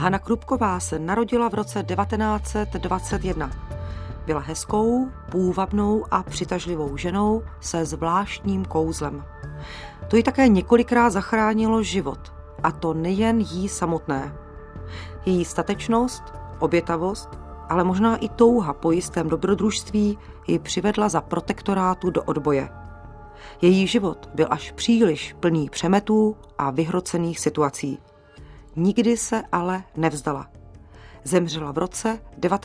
Hana Krupková se narodila v roce 1921. Byla hezkou, půvabnou a přitažlivou ženou se zvláštním kouzlem. To jí také několikrát zachránilo život, a to nejen jí samotné. Její statečnost, obětavost, ale možná i touha po jistém dobrodružství ji přivedla za protektorátu do odboje. Její život byl až příliš plný přemetů a vyhrocených situací. Nikdy se ale nevzdala. Zemřela v roce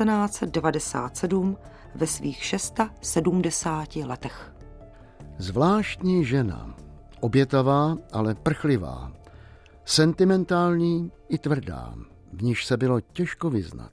1997 ve svých 670 letech. Zvláštní žena, obětavá, ale prchlivá, sentimentální i tvrdá, v níž se bylo těžko vyznat.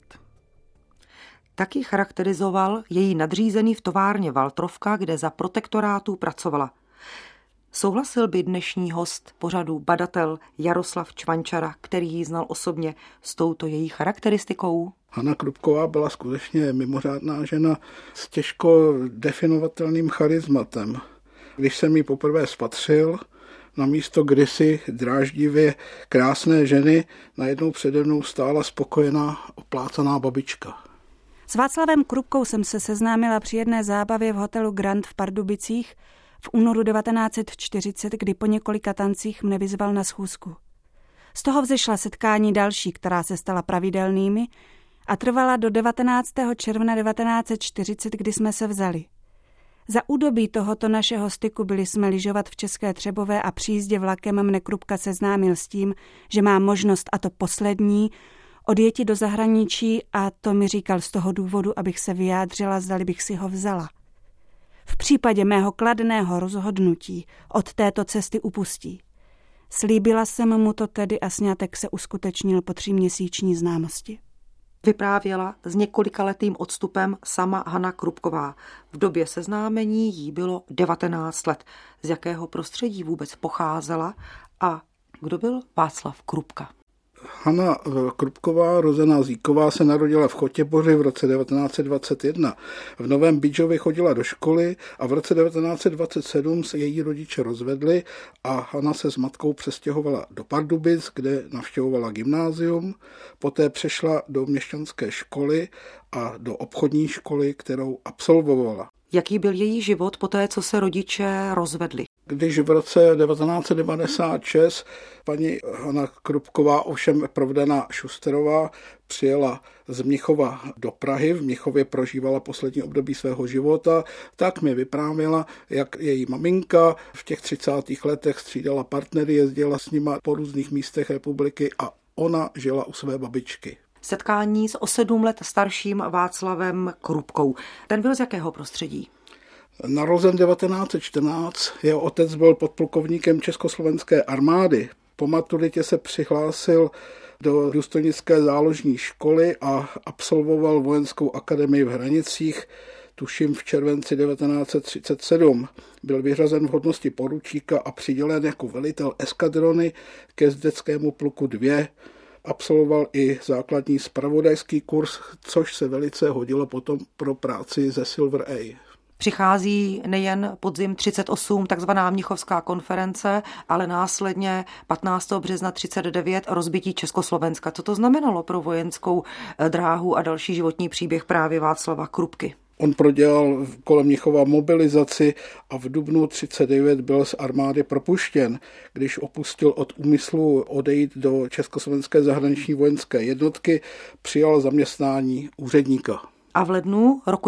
Taky charakterizoval její nadřízený v továrně Waltrovka, kde za protektorátu pracovala. Souhlasil by dnešní host pořadu badatel Jaroslav Čvančara, který ji znal osobně, s touto její charakteristikou? Hana Krupková byla skutečně mimořádná žena s těžko definovatelným charizmatem. Když jsem ji poprvé spatřil, na místo kdysi dráždivě krásné ženy najednou přede mnou stála spokojená, oplácaná babička. S Václavem Krupkou jsem se seznámila při jedné zábavě v hotelu Grand v Pardubicích v únoru 1940, kdy po několika tancích mne vyzval na schůzku. Z toho vzešla setkání další, která se stala pravidelnými a trvala do 19. června 1940, kdy jsme se vzali. Za údobí tohoto našeho styku byli jsme lyžovat v České Třebové a při jízdě vlakem mne Krupka seznámil s tím, že má možnost, a to poslední, odjeti do zahraničí, a to mi říkal z toho důvodu, abych se vyjádřila, zdali bych si ho vzala. V případě mého kladného rozhodnutí od této cesty upustí. Slíbila jsem mu to tedy a sňatek se uskutečnil po 3měsíční známosti. Vyprávěla s několikaletým odstupem sama Hana Krupková. V době seznámení jí bylo 19 let. Z jakého prostředí vůbec pocházela a kdo byl Václav Krupka? Hana Krupková, rozená Zíková, se narodila v Chotěboři v roce 1921. V Novém Bydžově chodila do školy a v roce 1927 se její rodiče rozvedli a Hana se s matkou přestěhovala do Pardubic, kde navštěvovala gymnázium. Poté přešla do měšťanské školy a do obchodní školy, kterou absolvovala. Jaký byl její život poté, co se rodiče rozvedli? Když v roce 1996 paní Hana Krupková, ovšem provdaná Šusterová, přijela z Mnichova do Prahy, v Mnichově prožívala poslední období svého života, tak mi vyprávěla, jak její maminka v těch 30. letech střídala partnery, jezdila s nima po různých místech republiky a ona žila u své babičky. Setkání s o 7 let starším Václavem Krupkou. Ten byl z jakého prostředí? Narozen 1914, jeho otec byl podplukovníkem Československé armády. Po maturitě se přihlásil do důstojnické záložní školy a absolvoval vojenskou akademii v Hranicích, tuším v červenci 1937. Byl vyřazen v hodnosti poručíka a přidělen jako velitel eskadrony ke jezdeckému pluku 2. Absolvoval i základní zpravodajský kurz, což se velice hodilo potom pro práci ze Silver A. Přichází nejen podzim 38, takzvaná Mnichovská konference, ale následně 15. března 39 rozbití Československa. Co to znamenalo pro vojenskou dráhu a další životní příběh právě Václava Krupky? On prodělal kolem Mnichova mobilizaci a v dubnu 39 byl z armády propuštěn, když opustil od úmyslu odejít do Československé zahraniční vojenské jednotky, přijal zaměstnání úředníka. A v lednu roku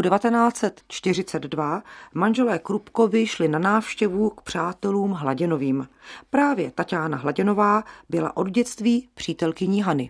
1942 manželé Krupkovi šli na návštěvu k přátelům Hladěnovým. Právě Taťána Hladěnová byla od dětství přítelkyní Hany.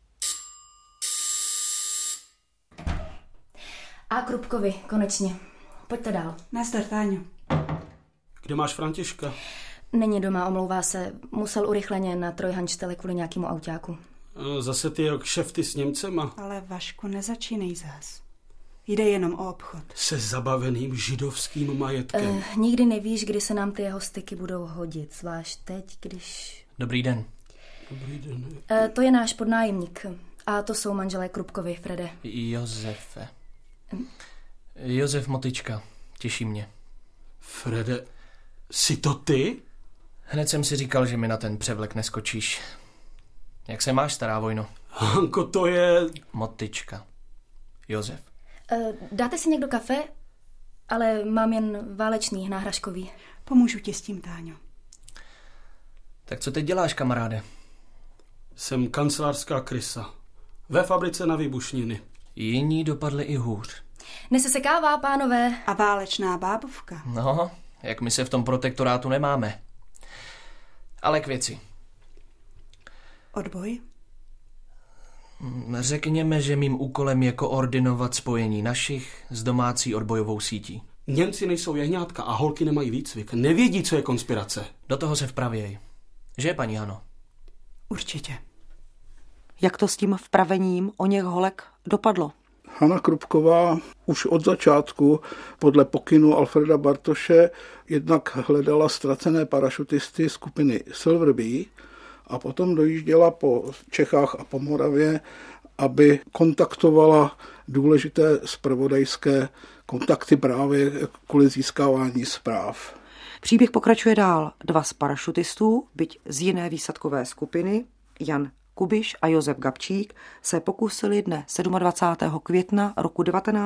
A Krupkovi, konečně. Pojďte dál. Nazdar, Táňo. Kde máš Františka? Není doma, omlouvá se. Musel urychleně na Trojhanštele kvůli nějakému autáku. Zase ty jeho kšefty s Němcema. Ale Vašku, nezačínej zás. Jde jenom o obchod. Se zabaveným židovským majetkem. Nikdy nevíš, kdy se nám ty jeho styky budou hodit, zvlášť teď, když... Dobrý den. Dobrý den. To je náš podnájemník. A to jsou manželé Krupkovi, Frede. Josefe. Josef Motyčka. Těší mě. Frede, jsi to ty? Hned jsem si říkal, že mi na ten převlek neskočíš. Jak se máš, stará vojno? Hanko, to je... Motyčka. Josef. Dáte si někdo kafe? Ale mám jen válečný, náhražkový. Pomůžu ti s tím, Táňo. Tak co teď děláš, kamaráde? Jsem kancelářská krysa. Ve fabrice na výbušniny. Jiní dopadli i hůř. Nesesekává, pánové. A válečná bábovka. No, jak my se v tom protektorátu nemáme. Ale k věci. Odboj? Řekněme, že mým úkolem je koordinovat spojení našich s domácí odbojovou sítí. Němci nejsou jehňátka a holky nemají výcvik. Nevědí, co je konspirace. Do toho se vpravěj. Že, paní Hano? Určitě. Jak to s tím vpravením o něch holek dopadlo? Hana Krupková už od začátku podle pokynu Alfreda Bartoše jednak hledala ztracené parašutisty skupiny Silver Bee a potom dojížděla po Čechách a po Moravě, aby kontaktovala důležité zpravodajské kontakty právě kvůli získávání zpráv. Příběh pokračuje dál. 2 z parašutistů, byť z jiné výsadkové skupiny, Jan Kubiš a Josef Gabčík, se pokusili dne 27. května roku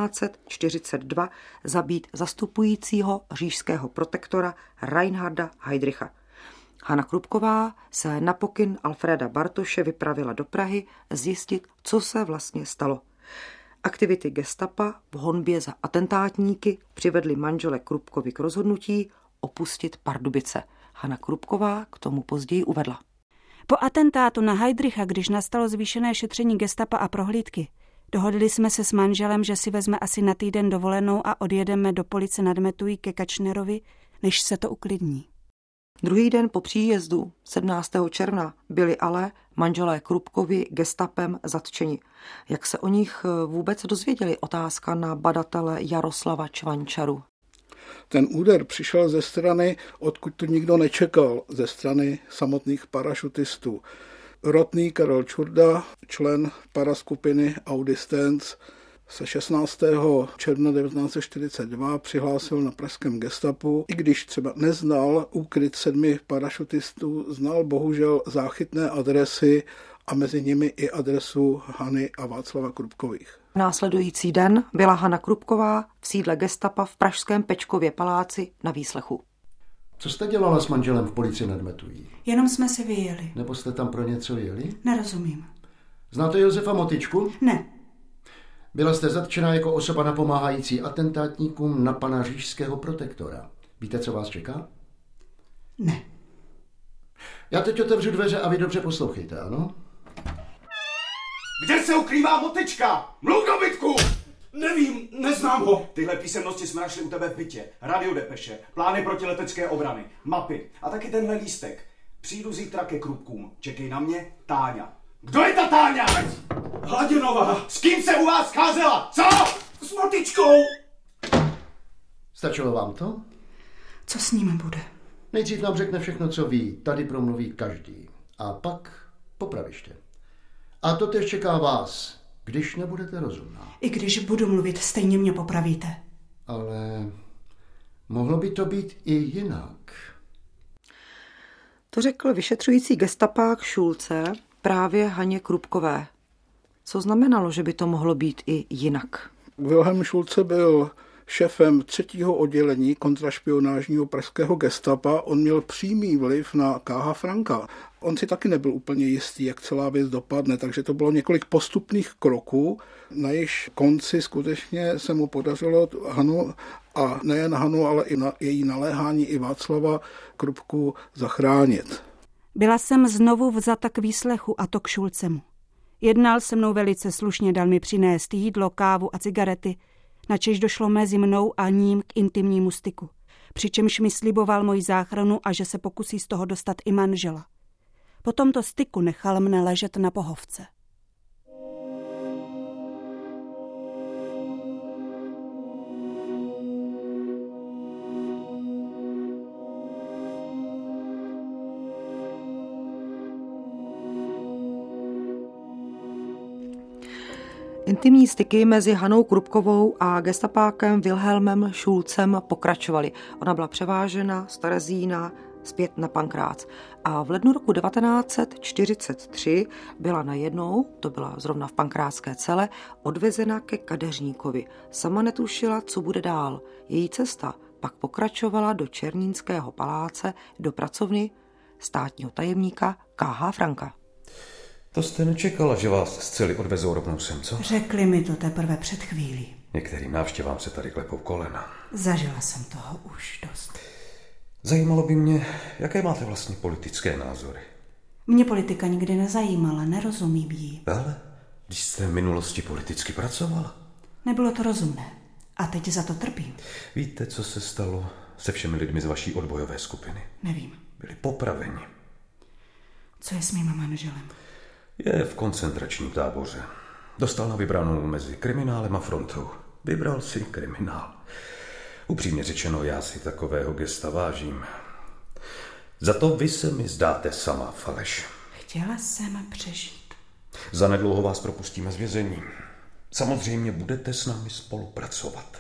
1942 zabít zastupujícího říšského protektora Reinharda Heydricha. Hana Krupková se na pokyn Alfreda Bartoše vypravila do Prahy zjistit, co se vlastně stalo. Aktivity gestapa v honbě za atentátníky přivedly manžele Krupkovi k rozhodnutí opustit Pardubice. Hana Krupková k tomu později uvedla. Po atentátu na Heydricha, když nastalo zvýšené šetření gestapa a prohlídky, dohodli jsme se s manželem, že si vezme asi na týden dovolenou a odjedeme do Police nad Metují ke Kačnerovi, než se to uklidní. Druhý den po příjezdu, 17. června, byli ale manželé Krupkovi gestapem zatčeni. Jak se o nich vůbec dozvěděli? Otázka na badatele Jaroslava Čvančaru. Ten úder přišel ze strany, odkud to nikdo nečekal, ze strany samotných parašutistů. Rotný Karel Čurda, člen paraskupiny Audistance, se 16. června 1942 přihlásil na pražském gestapu. I když třeba neznal úkryt 7 parašutistů, znal bohužel záchytné adresy a mezi nimi i adresu Hany a Václava Krupkových. Následující den byla Hana Krupková v sídle gestapa v pražském Pečkově paláci na výslechu. Co jste dělala s manželem v Policii nad Metují? Jenom jsme si vyjeli. Nebo jste tam pro něco jeli? Nerozumím. Znáte Josefa Motyčku? Ne. Byla jste zatčena jako osoba napomáhající atentátníkům na pana říšského protektora. Víte, co vás čeká? Ne. Já teď otevřu dveře a vy dobře poslouchejte, ano? Kde se ukrývá Motyčka? Mluv do bytku! Nevím, neznám ho. Tyhle písemnosti jsme našli u tebe v bytě. Radiodepeše, plány protiletecké obrany, mapy a taky tenhle lístek. Přijdu zítra ke Krupkům. Čekej na mě, Táňa. Kdo je ta Táňa? Hladinová. S kým se u vás scházela? Co? S Motyčkou. Stačilo vám to? Co s ním bude? Nejdřív nám řekne všechno, co ví. Tady promluví každý. A pak popraviště. A to tež čeká vás, když nebudete rozumná. I když budu mluvit, stejně mě popravíte. Ale mohlo by to být i jinak. To řekl vyšetřující gestapák Šulce právě Haně Krupkové. Co znamenalo, že by to mohlo být i jinak? Wilhelm Schulze byl šéfem 3. oddělení kontrašpionážního pražského gestapa. On měl přímý vliv na K.H. Franka. On si taky nebyl úplně jistý, jak celá věc dopadne, takže to bylo několik postupných kroků, na jejichž konci skutečně se mu podařilo Hanu, a nejen Hanu, ale i na její naléhání i Václava Krupku zachránit. Byla jsem znovu vzata k výslechu a to k Šulcemu. Jednal se mnou velice slušně, dal mi přinést jídlo, kávu a cigarety, načež došlo mezi mnou a ním k intimnímu styku. Přičemž mi sliboval moji záchranu a že se pokusí z toho dostat i manžela. Po tomto styku nechal mne ležet na pohovce. Intimní styky mezi Hanou Krupkovou a gestapákem Wilhelmem Schulzem pokračovaly. Ona byla převážena z Terezína zpět na Pankrác. A v lednu roku 1943 byla najednou, to byla zrovna v pankrácké cele, odvezena ke kadeřníkovi. Sama netušila, co bude dál. Její cesta pak pokračovala do Černínského paláce, do pracovny státního tajemníka K.H. Franka. To jste nečekala, že vás z cely odvezou rovnou sem, co? Řekli mi to teprve před chvílí. Některým návštěvám se tady klepou kolena. Zažila jsem toho už dost. Zajímalo by mě, jaké máte vlastně politické názory. Mě politika nikdy nezajímala, nerozumím jí. Ale když jste v minulosti politicky pracovala. Nebylo to rozumné. A teď za to trpím. Víte, co se stalo se všemi lidmi z vaší odbojové skupiny? Nevím. Byli popraveni. Co je s mým manželem? Je v koncentračním táboře. Dostal na vybranou mezi kriminálem a frontou. Vybral si kriminál. Upřímně řečeno, já si takového gesta vážím. Za to vy se mi zdáte sama faleš. Chtěla jsem přežít. Zanedlouho vás propustíme z vězení. Samozřejmě budete s námi spolupracovat.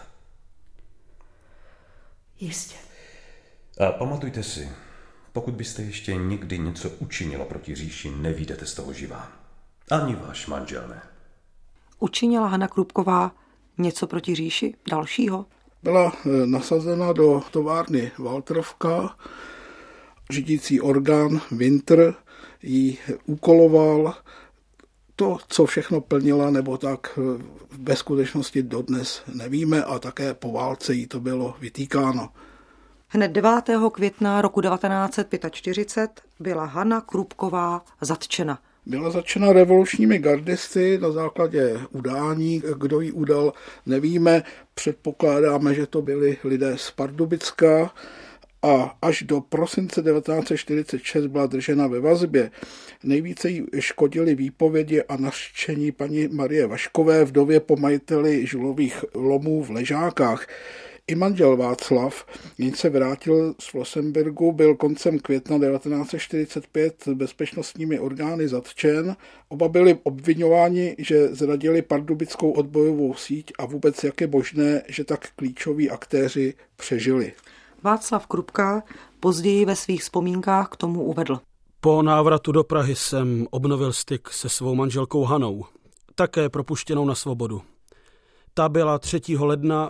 Jistě. A pamatujte si, pokud byste ještě někdy něco učinila proti říši, nevyjdete z toho živá. Ani váš manžel ne. Učinila Hana Krupková něco proti říši dalšího? Byla nasazena do továrny Walterovka. Řídící orgán Winter ji úkoloval. To, co všechno plnila, nebo tak ve skutečnosti dodnes nevíme a také po válce jí to bylo vytýkáno. Hned 9. května roku 1945 byla Hana Krupková zatčena. Byla zatčena revolučními gardisty na základě udání. Kdo ji udal, nevíme. Předpokládáme, že to byli lidé z Pardubicka a až do prosince 1946 byla držena ve vazbě. Nejvíce jí škodily výpovědi a nařčení paní Marie Vaškové, vdově po majiteli žulových lomů v Ležákách. I manžel Václav, jenž se vrátil z Flossenbürgu, byl koncem května 1945 bezpečnostními orgány zatčen. Oba byli obviňováni, že zradili pardubickou odbojovou síť a vůbec jak je možné, že tak klíčoví aktéři přežili. Václav Krupka později ve svých vzpomínkách k tomu uvedl. Po návratu do Prahy jsem obnovil styk se svou manželkou Hanou, také propuštěnou na svobodu. Ta byla 3. ledna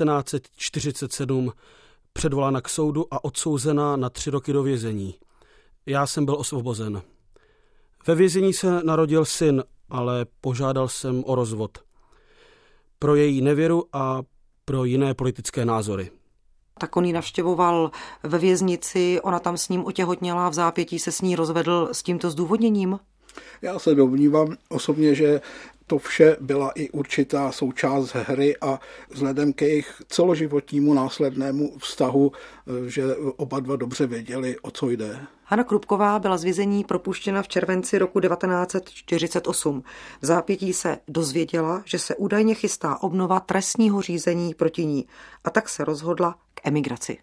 1947 předvolána k soudu a odsouzena na 3 roky do vězení. Já jsem byl osvobozen. Ve vězení se narodil syn, ale požádal jsem o rozvod. Pro její nevěru a pro jiné politické názory. Tak on ji navštěvoval ve věznici, ona tam s ním otěhotněla, v zápětí se s ní rozvedl s tímto zdůvodněním? Já se domnívám osobně, že to vše byla i určitá součást hry a vzhledem ke jejich celoživotnímu následnému vztahu, že oba dva dobře věděli, o co jde. Hana Krupková byla z vězení propuštěna v červenci roku 1948. V zápětí se dozvěděla, že se údajně chystá obnova trestního řízení proti ní a tak se rozhodla k emigraci.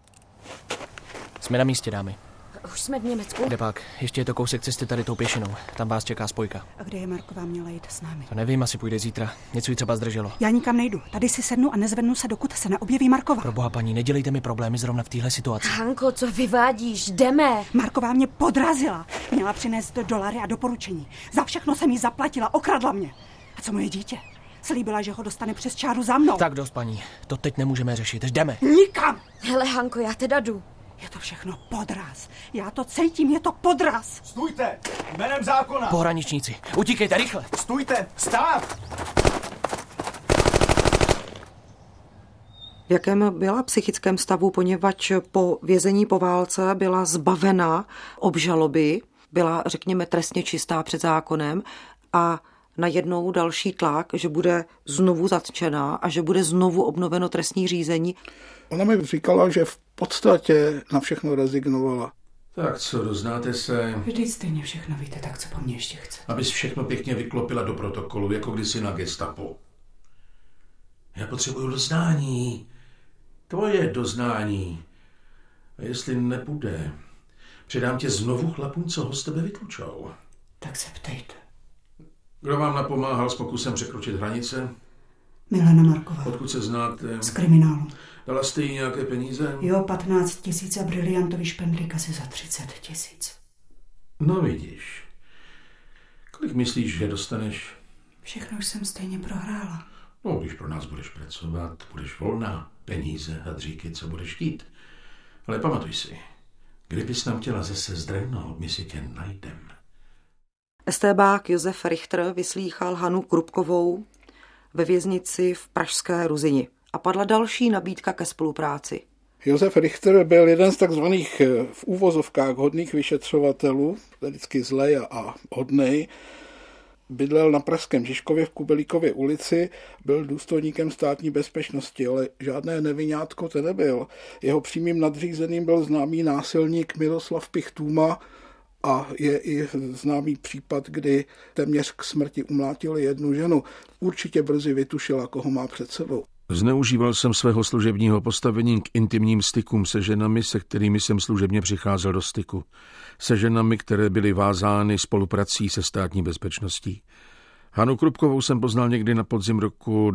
Jsme na místě, dámy. Už jsme v Německu? Kde pak? Ještě je to kousek cesty tady tou pěšinou. Tam vás čeká spojka. A kde je Marková měla jít s námi? To nevím, asi půjde zítra. Něco jí třeba zdrželo. Já nikam nejdu. Tady si sednu a nezvednu se, dokud se neobjeví Marková. Proboha, paní, nedělejte mi problémy zrovna v téhle situaci. Hanko, co vyvádíš? Jdeme. Marková mě podrazila. Měla přinést dolary a doporučení. Za všechno jsem jí zaplatila, okradla mě. A co moje dítě? Slíbila, že ho dostane přes čáru za mnou. Tak dost, paní. To teď nemůžeme řešit. Jdeme. Nikam. Hele, Hanko, já teda jdu. Je to všechno podraz. Já to cítím, je to podraz. Stůjte! Jménem zákona! Pohraničníci, utíkejte, rychle! Stůjte! Stát! V jakém byla psychickém stavu, poněvadž po vězení po válce byla zbavena obžaloby, byla, řekněme, trestně čistá před zákonem a najednou další tlak, že bude znovu zatčená a že bude znovu obnoveno trestní řízení. Ona mi říkala, že v podstatě na všechno rezignovala. Tak co, doznáte se? Vždyť stejně všechno víte, tak co po mně ještě chce? Abys všechno pěkně vyklopila do protokolu, jako kdysi na gestapo. Já potřebuju doznání. Tvoje doznání. A jestli nebude, předám tě znovu chlapům, co ho z tebe vytlučou. Tak se ptejte. Kdo vám napomáhal s pokusem překročit hranice? Milena Marková. Odkud se znáte? Z kriminálu. Dala jste jí nějaké peníze? Jo, 15 000 a briliantový špendlík asi za 30 000. No vidíš. Kolik myslíš, že dostaneš? Všechno už jsem stejně prohrála. No, když pro nás budeš pracovat, budeš volná, peníze, hadříky, co budeš chtít. Ale pamatuj si, kdybys nám chtěla zase zdrhnout, my si tě najdem. Estébák Josef Richter vyslýchal Hanu Krupkovou ve věznici v pražské Ruzini a padla další nabídka ke spolupráci. Josef Richter byl jeden z takzvaných v úvozovkách hodných vyšetřovatelů, vždycky zlej a hodnej. Bydlel na pražském Žižkově v Kubelíkově ulici, byl důstojníkem státní bezpečnosti, ale žádné neviňátko to nebyl. Jeho přímým nadřízeným byl známý násilník Miroslav Pichtůma a je i známý případ, kdy téměř k smrti umlátil jednu ženu. Určitě brzy vytušila, koho má před sebou. Zneužíval jsem svého služebního postavení k intimním stykům se ženami, se kterými jsem služebně přicházel do styku. Se ženami, které byly vázány spoluprací se státní bezpečností. Hanu Krupkovou jsem poznal někdy na podzim roku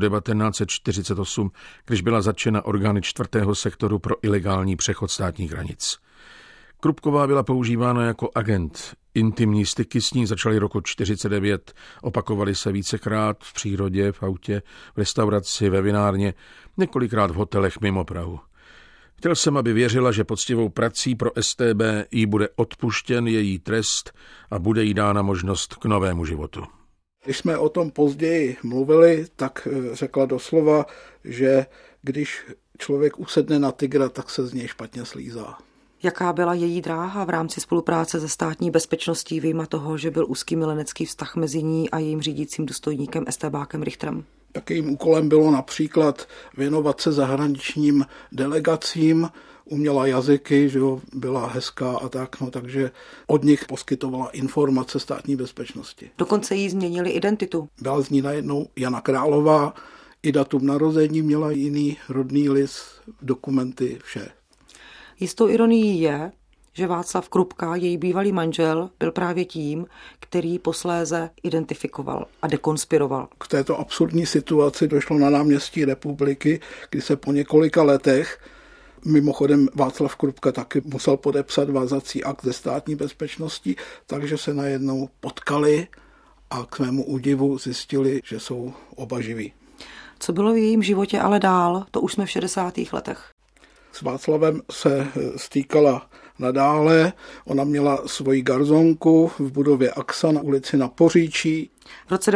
1948, když byla zatčena orgány 4. sektoru pro ilegální přechod státních hranic. Krupková byla používána jako agent. Intimní styky s ní začaly roku 1949, opakovaly se vícekrát v přírodě, v autě, v restauraci, ve vinárně, několikrát v hotelech mimo Prahu. Chtěl jsem, aby věřila, že poctivou prací pro StB jí bude odpuštěn její trest a bude jí dána možnost k novému životu. Když jsme o tom později mluvili, tak řekla doslova, že když člověk usedne na tygra, tak se z něj špatně slízá. Jaká byla její dráha v rámci spolupráce se státní bezpečností, vyjma toho, že byl úzký milenecký vztah mezi ní a jejím řídícím důstojníkem estébákem Richterem? Takým úkolem bylo například věnovat se zahraničním delegacím, uměla jazyky, že jo, byla hezká a tak, no, takže od nich poskytovala informace státní bezpečnosti. Dokonce jí změnili identitu. Byla z ní najednou Jana Králová, i datum narození měla jiný rodný list, dokumenty, vše. Jistou ironií je, že Václav Krupka, její bývalý manžel, byl právě tím, který posléze identifikoval a dekonspiroval. K této absurdní situaci došlo na náměstí Republiky, kdy se po několika letech, mimochodem Václav Krupka taky musel podepsat vázací akt ze státní bezpečnosti, takže se najednou potkali a k svému údivu zjistili, že jsou oba živí. Co bylo v jejím životě ale dál, to už jsme v 60. letech. S Václavem se stýkala nadále. Ona měla svoji garzonku v budově AXA na ulici Na Poříčí. V roce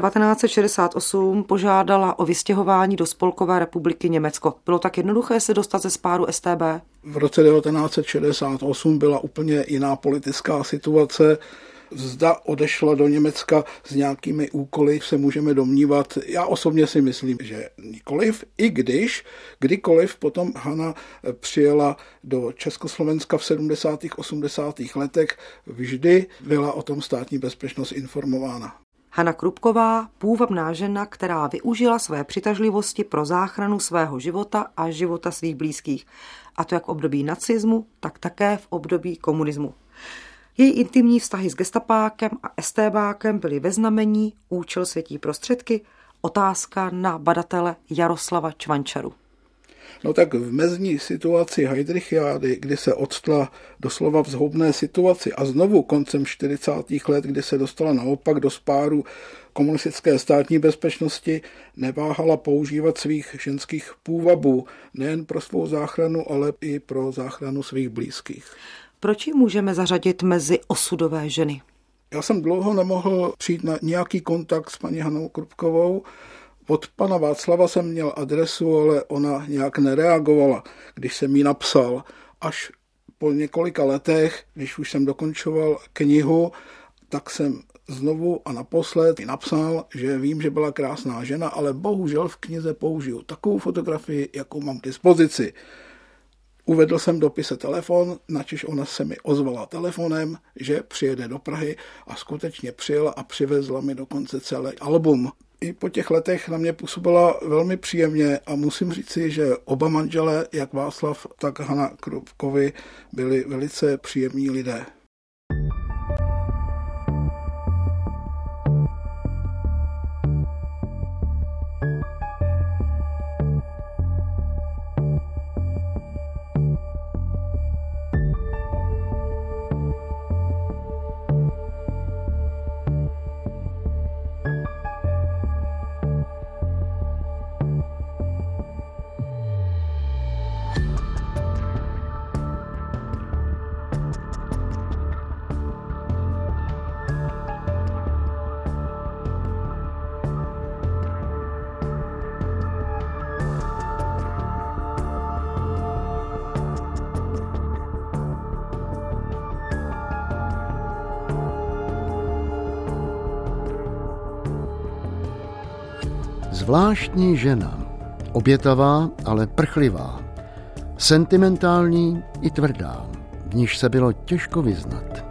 1968 požádala o vystěhování do Spolkové republiky Německo. Bylo tak jednoduché se dostat ze spáru StB? V roce 1968 byla úplně jiná politická situace. Zda odešla do Německa s nějakými úkoly, se můžeme domnívat. Já osobně si myslím, že nikoliv, i když kdykoliv potom Hana přijela do Československa v 70. 80. letech, vždy byla o tom státní bezpečnost informována. Hana Krupková, půvabná žena, která využila své přitažlivosti pro záchranu svého života a života svých blízkých. A to jak v období nacismu, tak také v období komunismu. Její intimní vztahy s gestapákem a estébákem byly ve znamení, účel světí prostředky, otázka na badatele Jaroslava Čvančaru. No tak v mezní situaci Heydrichiády, kdy se odstla doslova v zhoubné situaci a znovu koncem 40. let, kdy se dostala naopak do spáru komunistické státní bezpečnosti, neváhala používat svých ženských půvabů nejen pro svou záchranu, ale i pro záchranu svých blízkých. Proč ji můžeme zařadit mezi osudové ženy? Já jsem dlouho nemohl přijít na nějaký kontakt s paní Hanou Krupkovou. Od pana Václava jsem měl adresu, ale ona nějak nereagovala, když jsem jí napsal. Až po několika letech, když už jsem dokončoval knihu, tak jsem znovu a naposled napsal, že vím, že byla krásná žena, ale bohužel v knize použiju takovou fotografii, jakou mám k dispozici. Uvedl jsem v dopise telefon, načež ona se mi ozvala telefonem, že přijede do Prahy a skutečně přijela a přivezla mi dokonce celý album. I po těch letech na mě působila velmi příjemně a musím říci, že oba manželé, jak Václav, tak Hana Krupkovi, byli velice příjemní lidé. Zvláštní žena, obětavá, ale prchlivá, sentimentální i tvrdá, v níž se bylo těžko vyznat.